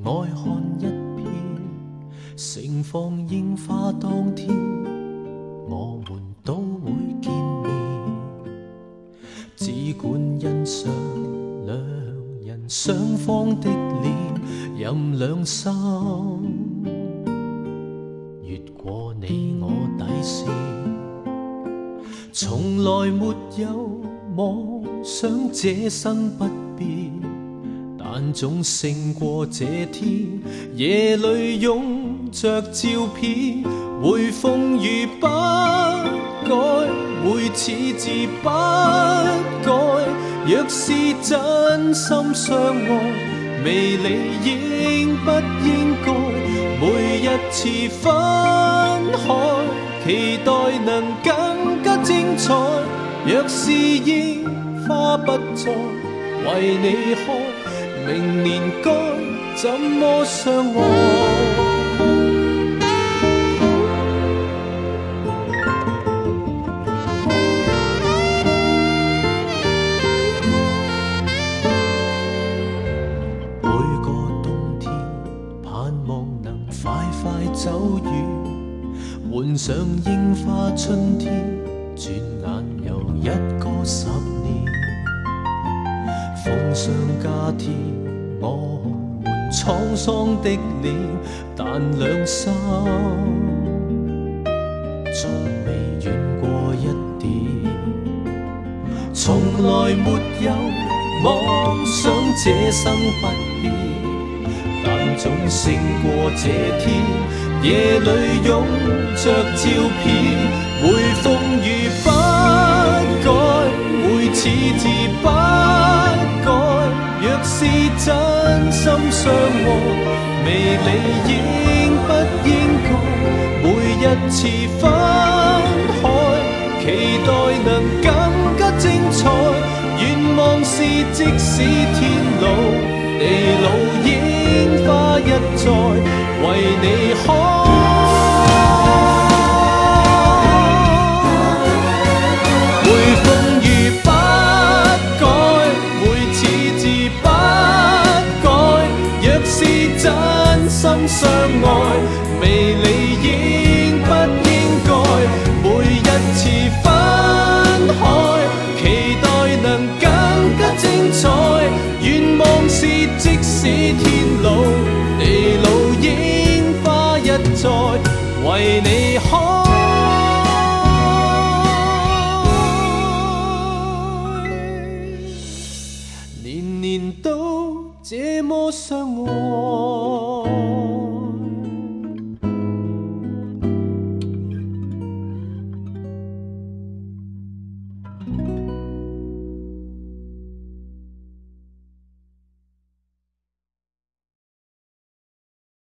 外看一遍，盛放櫻花當天，我們都會見面。只管欣賞兩人雙方的臉，任兩心越過你我底線。從來沒有妄想這生不變，但總勝過這天夜裏擁着照片，會風雨不改，會此字不改。若是真心相愛，未理應不應該每一次分開，期待能更加精彩。若是櫻花不再為你開，明年該怎麼相愛？換上櫻花春天，轉眼又一個10年。奉上假天，我們滄桑的臉，但兩心從未遠過一點。從來沒有妄想這生不變，但總勝過這天夜裏擁着照片，會風雨不改，會此字不改。若是真心相愛，未理應不應該每一次分開，期待能更加精彩。願望是即使天老地老，櫻花一再為你開。相愛未理應不應該每一次分開，期待能更加精彩。願望是即使天老地老，櫻花一再為你開，年年都這麼相愛。